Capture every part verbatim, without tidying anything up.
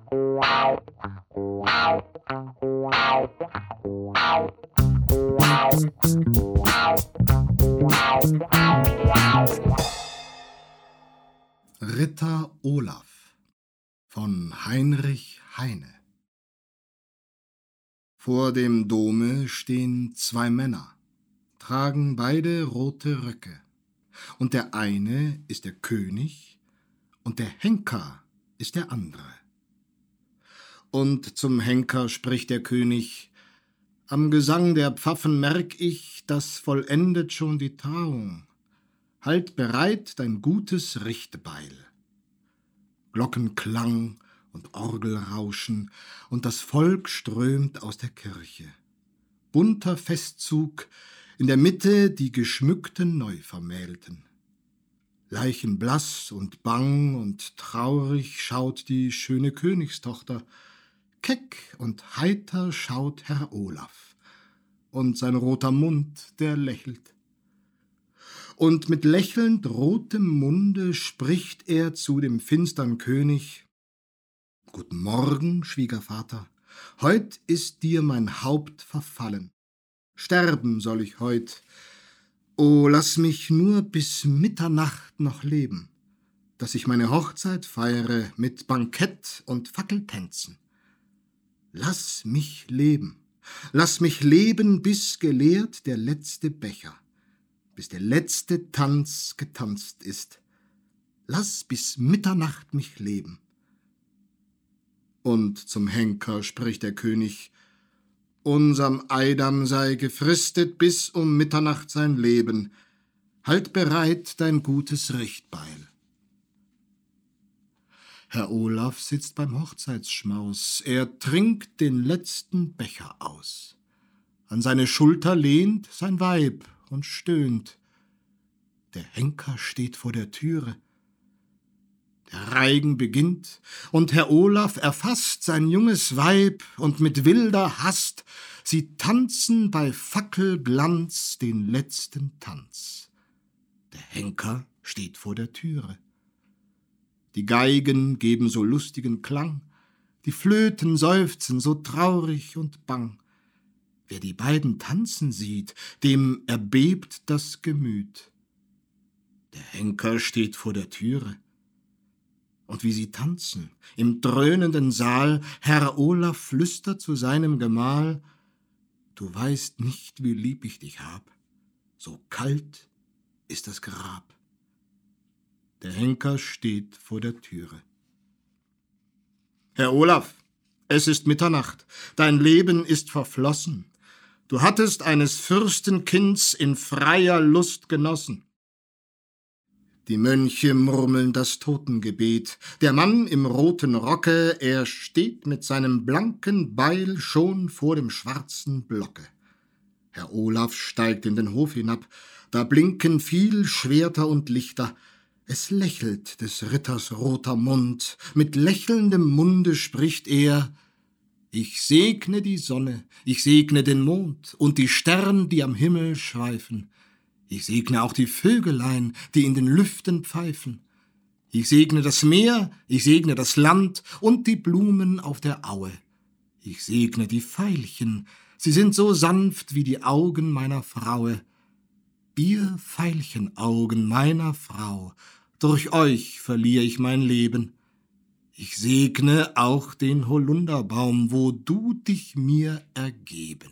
Ritter Olaf von Heinrich Heine. Vor dem Dome stehen zwei Männer, tragen beide rote Röcke, und der eine ist der König und der Henker ist der andere. Und zum Henker spricht der König: Am Gesang der Pfaffen merk ich, das vollendet schon die Trauung. Halt bereit dein gutes Richtbeil. Glockenklang und Orgelrauschen, und das Volk strömt aus der Kirche. Bunter Festzug, in der Mitte die geschmückten Neuvermählten. Leichenblass und bang und traurig schaut die schöne Königstochter. Keck und heiter schaut Herr Olaf, und sein roter Mund, der lächelt. Und mit lächelnd rotem Munde spricht er zu dem finstern König: Guten Morgen, Schwiegervater, heut ist dir mein Haupt verfallen. Sterben soll ich heut. O, lass mich nur bis Mitternacht noch leben, dass ich meine Hochzeit feiere mit Bankett und Fackeltänzen. Lass mich leben, lass mich leben, bis geleert der letzte Becher, bis der letzte Tanz getanzt ist. Lass bis Mitternacht mich leben. Und zum Henker spricht der König: Unserm Eidam sei gefristet bis um Mitternacht sein Leben. Halt bereit dein gutes Richtbeil. Herr Olaf sitzt beim Hochzeitsschmaus, er trinkt den letzten Becher aus. An seine Schulter lehnt sein Weib und stöhnt. Der Henker steht vor der Türe. Der Reigen beginnt, und Herr Olaf erfasst sein junges Weib, und mit wilder Hast sie tanzen bei Fackelglanz den letzten Tanz. Der Henker steht vor der Türe. Die Geigen geben so lustigen Klang, die Flöten seufzen so traurig und bang. Wer die beiden tanzen sieht, dem erbebt das Gemüt. Der Henker steht vor der Türe. Und wie sie tanzen, im dröhnenden Saal, Herr Olaf flüstert zu seinem Gemahl: Du weißt nicht, wie lieb ich dich hab, so kalt ist das Grab. Der Henker steht vor der Türe. Herr Olaf, es ist Mitternacht, dein Leben ist verflossen. Du hattest eines Fürstenkinds in freier Lust genossen. Die Mönche murmeln das Totengebet. Der Mann im roten Rocke, er steht mit seinem blanken Beil schon vor dem schwarzen Blocke. Herr Olaf steigt in den Hof hinab, da blinken viel Schwerter und Lichter. Es lächelt des Ritters roter Mund, mit lächelndem Munde spricht er: Ich segne die Sonne, ich segne den Mond und die Stern, die am Himmel schweifen. Ich segne auch die Vögelein, die in den Lüften pfeifen. Ich segne das Meer, ich segne das Land und die Blumen auf der Aue. Ich segne die Veilchen, sie sind so sanft wie die Augen meiner Fraue. Ihr Veilchenaugen meiner Frau, durch euch verliere ich mein Leben. Ich segne auch den Holunderbaum, wo du dich mir ergeben.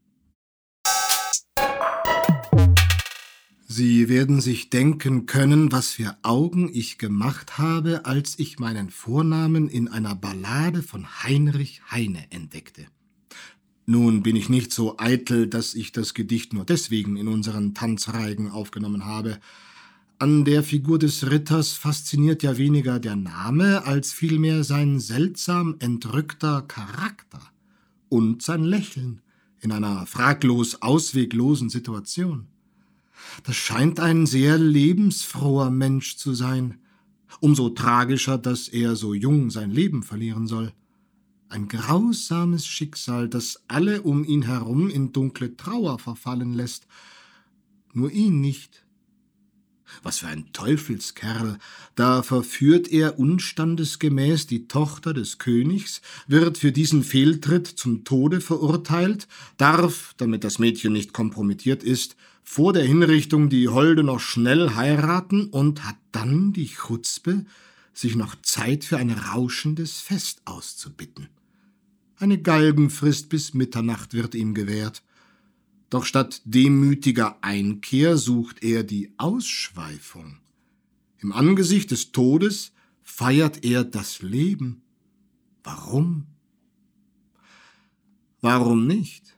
Sie werden sich denken können, was für Augen ich gemacht habe, als ich meinen Vornamen in einer Ballade von Heinrich Heine entdeckte. Nun bin ich nicht so eitel, dass ich das Gedicht nur deswegen in unseren Tanzreigen aufgenommen habe. An der Figur des Ritters fasziniert ja weniger der Name, als vielmehr sein seltsam entrückter Charakter und sein Lächeln in einer fraglos ausweglosen Situation. Das scheint ein sehr lebensfroher Mensch zu sein, umso tragischer, dass er so jung sein Leben verlieren soll. Ein grausames Schicksal, das alle um ihn herum in dunkle Trauer verfallen lässt, nur ihn nicht. Was für ein Teufelskerl! Da verführt er unstandesgemäß die Tochter des Königs, wird für diesen Fehltritt zum Tode verurteilt, darf, damit das Mädchen nicht kompromittiert ist, vor der Hinrichtung die Holde noch schnell heiraten und hat dann die Chutzpe, sich noch Zeit für ein rauschendes Fest auszubitten. Eine Galgenfrist bis Mitternacht wird ihm gewährt. Doch statt demütiger Einkehr sucht er die Ausschweifung. Im Angesicht des Todes feiert er das Leben. Warum? Warum nicht?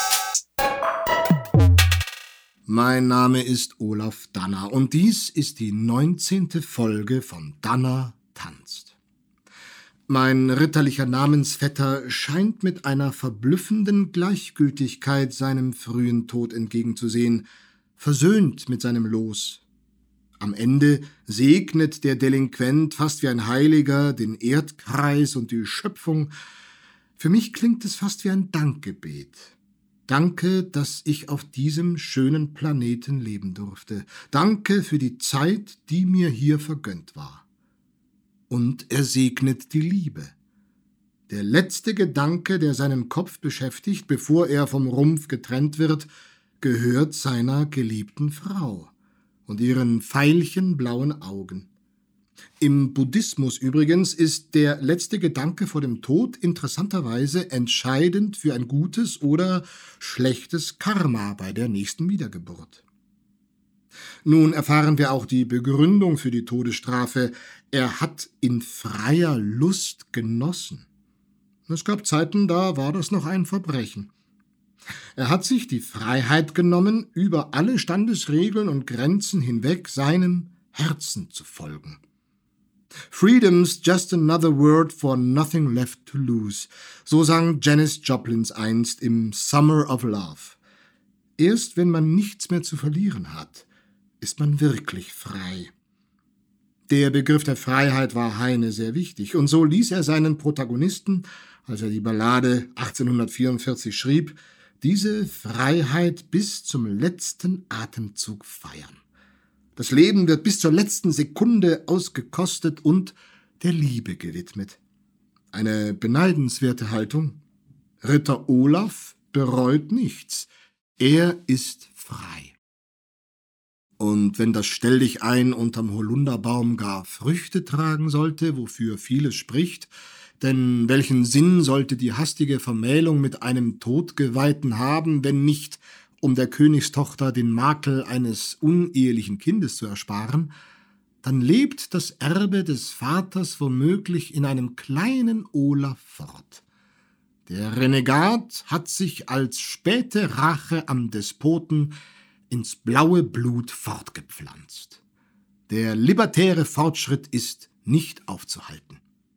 Mein Name ist Olaf Danner und dies ist die neunzehnte Folge von Danner tanzt. Mein ritterlicher Namensvetter scheint mit einer verblüffenden Gleichgültigkeit seinem frühen Tod entgegenzusehen, versöhnt mit seinem Los. Am Ende segnet der Delinquent fast wie ein Heiliger den Erdkreis und die Schöpfung. Für mich klingt es fast wie ein Dankgebet. Danke, dass ich auf diesem schönen Planeten leben durfte. Danke für die Zeit, die mir hier vergönnt war. Und er segnet die Liebe. Der letzte Gedanke, der seinen Kopf beschäftigt, bevor er vom Rumpf getrennt wird, gehört seiner geliebten Frau und ihren veilchenblauen Augen. Im Buddhismus übrigens ist der letzte Gedanke vor dem Tod interessanterweise entscheidend für ein gutes oder schlechtes Karma bei der nächsten Wiedergeburt. Nun erfahren wir auch die Begründung für die Todesstrafe. Er hat in freier Lust genossen. Es gab Zeiten, da war das noch ein Verbrechen. Er hat sich die Freiheit genommen, über alle Standesregeln und Grenzen hinweg seinem Herzen zu folgen. Freedom's just another word for nothing left to lose, so sang Janis Joplin einst im Summer of Love. Erst wenn man nichts mehr zu verlieren hat, ist man wirklich frei. Der Begriff der Freiheit war Heine sehr wichtig, und so ließ er seinen Protagonisten, als er die Ballade achtzehnhundertvierundvierzig schrieb, diese Freiheit bis zum letzten Atemzug feiern. Das Leben wird bis zur letzten Sekunde ausgekostet und der Liebe gewidmet. Eine beneidenswerte Haltung. Ritter Olaf bereut nichts. Er ist frei. Und wenn das Stelldichein unterm Holunderbaum gar Früchte tragen sollte, wofür vieles spricht, denn welchen Sinn sollte die hastige Vermählung mit einem Todgeweihten haben, wenn nicht, um der Königstochter den Makel eines unehelichen Kindes zu ersparen, dann lebt das Erbe des Vaters womöglich in einem kleinen Olaf fort. Der Renegat hat sich als späte Rache am Despoten ins blaue Blut fortgepflanzt. Der libertäre Fortschritt ist nicht aufzuhalten.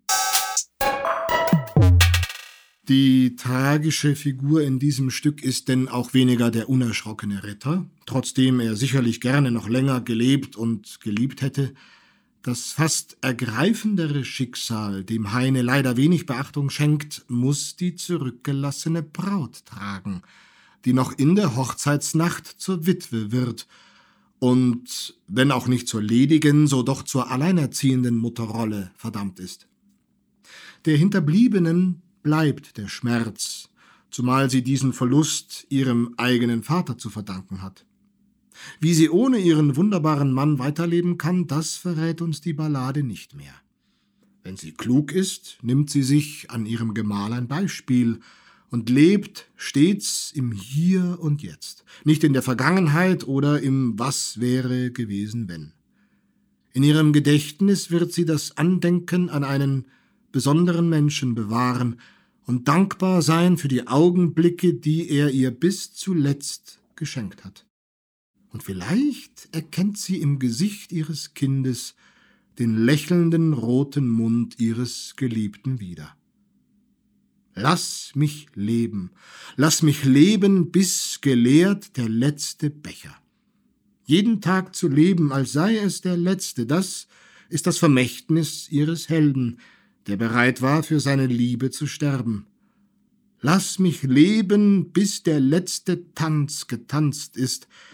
Die tragische Figur in diesem Stück ist denn auch weniger der unerschrockene Ritter, trotzdem er sicherlich gerne noch länger gelebt und geliebt hätte. Das fast ergreifendere Schicksal, dem Heine leider wenig Beachtung schenkt, muss die zurückgelassene Braut tragen, die noch in der Hochzeitsnacht zur Witwe wird und, wenn auch nicht zur ledigen, so doch zur alleinerziehenden Mutterrolle verdammt ist. Der Hinterbliebenen bleibt der Schmerz, zumal sie diesen Verlust ihrem eigenen Vater zu verdanken hat. Wie sie ohne ihren wunderbaren Mann weiterleben kann, das verrät uns die Ballade nicht mehr. Wenn sie klug ist, nimmt sie sich an ihrem Gemahl ein Beispiel und lebt stets im Hier und Jetzt, nicht in der Vergangenheit oder im Was wäre gewesen, wenn. In ihrem Gedächtnis wird sie das Andenken an einen besonderen Menschen bewahren und dankbar sein für die Augenblicke, die er ihr bis zuletzt geschenkt hat. Und vielleicht erkennt sie im Gesicht ihres Kindes den lächelnden roten Mund ihres Geliebten wieder. Lass mich leben, lass mich leben, bis geleert der letzte Becher. Jeden Tag zu leben, als sei es der letzte, das ist das Vermächtnis ihres Helden, der bereit war, für seine Liebe zu sterben. Lass mich leben, bis der letzte Tanz getanzt ist,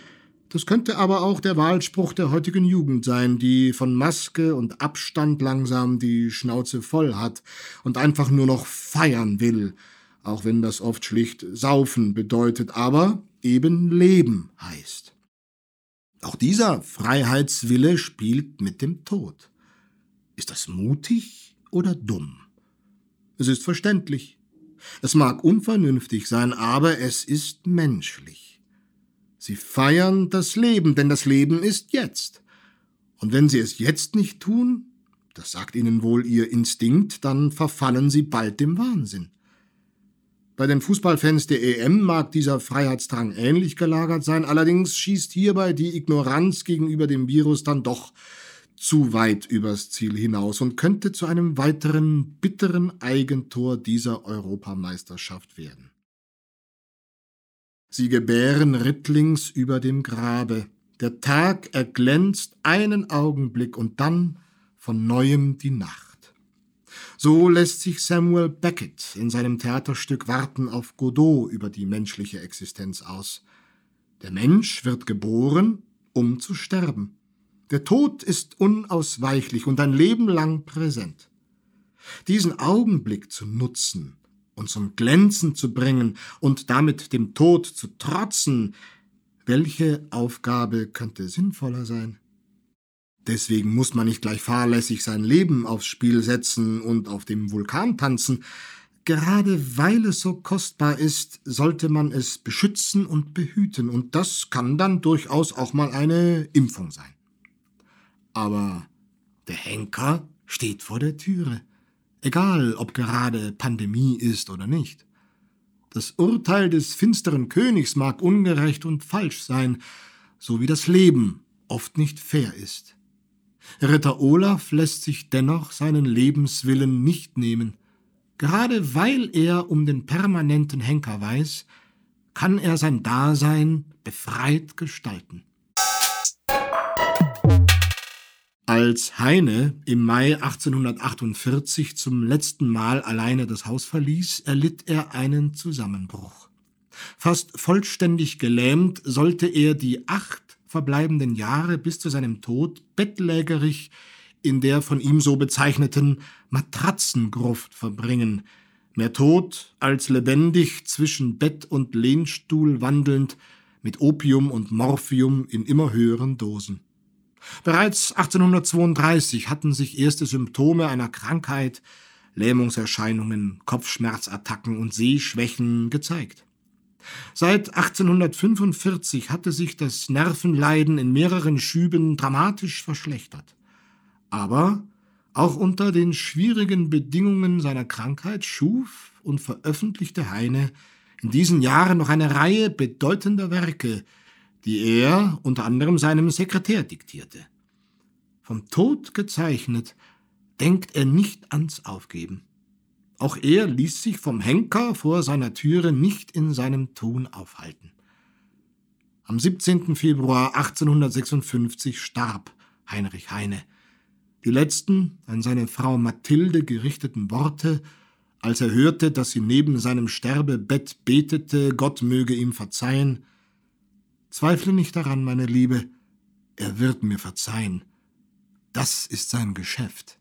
Das könnte aber auch der Wahlspruch der heutigen Jugend sein, die von Maske und Abstand langsam die Schnauze voll hat und einfach nur noch feiern will, auch wenn das oft schlicht Saufen bedeutet, aber eben Leben heißt. Auch dieser Freiheitswille spielt mit dem Tod. Ist das mutig oder dumm? Es ist verständlich. Es mag unvernünftig sein, aber es ist menschlich. Sie feiern das Leben, denn das Leben ist jetzt. Und wenn sie es jetzt nicht tun, das sagt ihnen wohl ihr Instinkt, dann verfallen sie bald dem Wahnsinn. Bei den Fußballfans der E M mag dieser Freiheitsdrang ähnlich gelagert sein, allerdings schießt hierbei die Ignoranz gegenüber dem Virus dann doch zu weit übers Ziel hinaus und könnte zu einem weiteren bitteren Eigentor dieser Europameisterschaft werden. Sie gebären rittlings über dem Grabe. Der Tag erglänzt einen Augenblick und dann von neuem die Nacht. So lässt sich Samuel Beckett in seinem Theaterstück Warten auf Godot über die menschliche Existenz aus. Der Mensch wird geboren, um zu sterben. Der Tod ist unausweichlich und ein Leben lang präsent. Diesen Augenblick zu nutzen und zum Glänzen zu bringen und damit dem Tod zu trotzen, welche Aufgabe könnte sinnvoller sein? Deswegen muss man nicht gleich fahrlässig sein Leben aufs Spiel setzen und auf dem Vulkan tanzen. Gerade weil es so kostbar ist, sollte man es beschützen und behüten, und das kann dann durchaus auch mal eine Impfung sein. Aber der Henker steht vor der Türe, egal ob gerade Pandemie ist oder nicht. Das Urteil des finsteren Königs mag ungerecht und falsch sein, so wie das Leben oft nicht fair ist. Ritter Olaf lässt sich dennoch seinen Lebenswillen nicht nehmen. Gerade weil er um den permanenten Henker weiß, kann er sein Dasein befreit gestalten. Als Heine im Mai achtzehnhundertachtundvierzig zum letzten Mal alleine das Haus verließ, erlitt er einen Zusammenbruch. Fast vollständig gelähmt sollte er die acht verbleibenden Jahre bis zu seinem Tod bettlägerig in der von ihm so bezeichneten Matratzengruft verbringen, mehr tot als lebendig zwischen Bett und Lehnstuhl wandelnd, mit Opium und Morphium in immer höheren Dosen. Bereits achtzehnhundertzweiunddreißig hatten sich erste Symptome einer Krankheit, Lähmungserscheinungen, Kopfschmerzattacken und Sehschwächen gezeigt. Seit achtzehnhundertfünfundvierzig hatte sich das Nervenleiden in mehreren Schüben dramatisch verschlechtert. Aber auch unter den schwierigen Bedingungen seiner Krankheit schuf und veröffentlichte Heine in diesen Jahren noch eine Reihe bedeutender Werke, die er unter anderem seinem Sekretär diktierte. Vom Tod gezeichnet, denkt er nicht ans Aufgeben. Auch er ließ sich vom Henker vor seiner Türe nicht in seinem Tun aufhalten. Am siebzehnten Februar achtzehnhundertsechsundfünfzig starb Heinrich Heine. Die letzten, an seine Frau Mathilde gerichteten Worte, als er hörte, dass sie neben seinem Sterbebett betete, Gott möge ihm verzeihen: »Zweifle nicht daran, meine Liebe, er wird mir verzeihen. Das ist sein Geschäft.«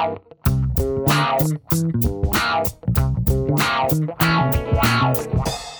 Wow.